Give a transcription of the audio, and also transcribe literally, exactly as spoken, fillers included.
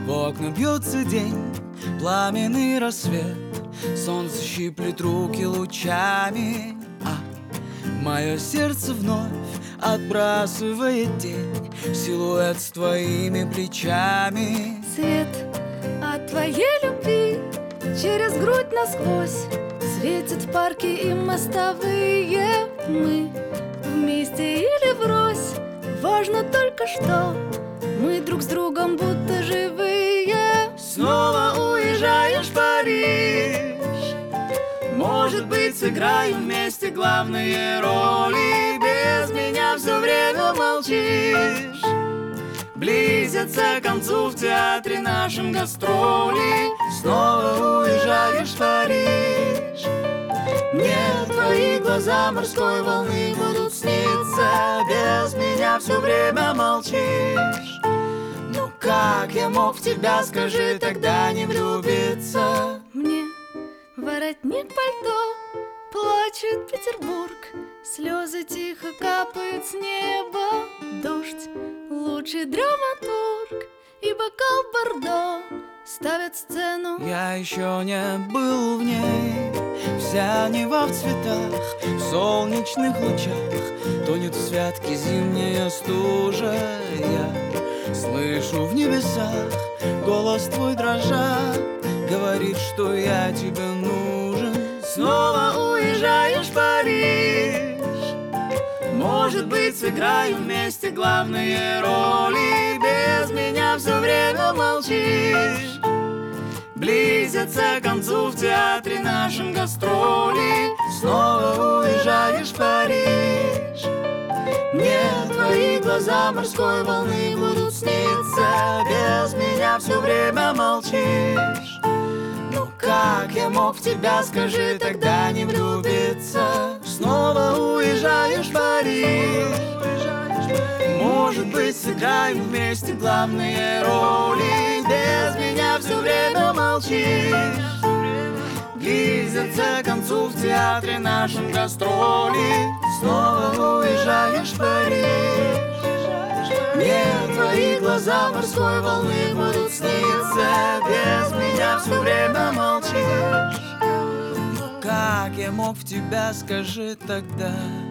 В окна бьется день, пламенный рассвет, солнце щиплет руки лучами, а мое сердце вновь отбрасывает тень, силуэт с твоими плечами. Свет от твоей любви через грудь насквозь светит в парке и мостовые. Мы вместе или врозь, важно только что мы друг с другом будто живые. Снова уезжаешь в Париж, может быть, сыграем вместе главные роли. Без меня все время молчишь. Близятся к концу в театре нашем гастроли. Снова уезжаешь в Париж. Мне твои глаза морской волны будут сниться. Без меня все время молчишь. Ну как я мог в тебя, скажи, тогда не влюбиться? Мне воротник пальто, плачет Петербург, слезы тихо капают с неба. Дождь, лучший драматург и бокал бордо ставят сцену. Я еще не был в ней. Вся Нева в цветах, в солнечных лучах, тонет в святке зимняя стужа. Я слышу в небесах голос твой дрожа, говорит, что я тебе нужен. Снова уезжаешь в Париж, может быть, сыграем вместе главные роли. Без меня все время молчишь. Близятся к концу в театре нашем гастроли. Снова уезжаешь в Париж. Мне твои глаза морской волны будут сниться. Без меня все время молчишь. Ну как я мог в тебя, скажи, тогда не влюбиться? Снова уезжаешь в Париж. Может быть, сыграем вместе главные роли. Без меня все время молчишь. Близятся к концу в театре нашем гастроли. Снова уезжаешь в Париж. Мне твои глаза морской волны будут сниться. Без меня все время молчишь. Ну как я мог в тебя, скажи тогда?